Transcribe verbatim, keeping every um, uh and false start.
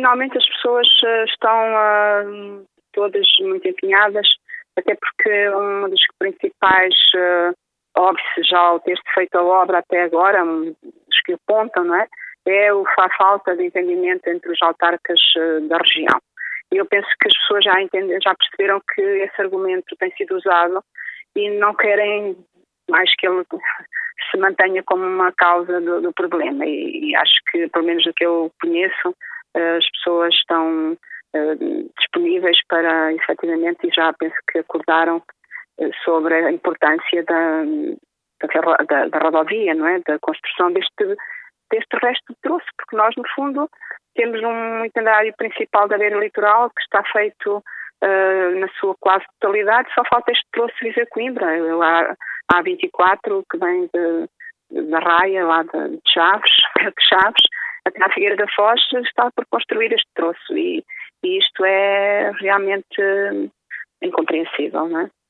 finalmente as pessoas uh, estão uh, todas muito empenhadas, até porque uma das principais uh, óbices já ao ter-se feito a obra até agora, um, os que apontam, não é? É o, a falta de entendimento entre os autarcas uh, da região. E eu penso que as pessoas já, entendem, já perceberam que esse argumento tem sido usado e não querem mais que ele se mantenha como uma causa do, do problema. E, e acho que, pelo menos do que eu conheço, uh, as pessoas estão uh, disponíveis para, efetivamente, e já penso que acordaram uh, sobre a importância da, da, da, da rodovia, não é? Da construção deste, deste resto de troço, porque nós, no fundo, temos um itinerário principal da beira litoral que está feito uh, na sua quase totalidade, só falta este troço Viseu-Coimbra, a A vinte e quatro, que vem de, da Raia, lá de Chaves, de Chaves, até à Figueira da Foz, está por construir este troço e, e isto é realmente incompreensível, não é?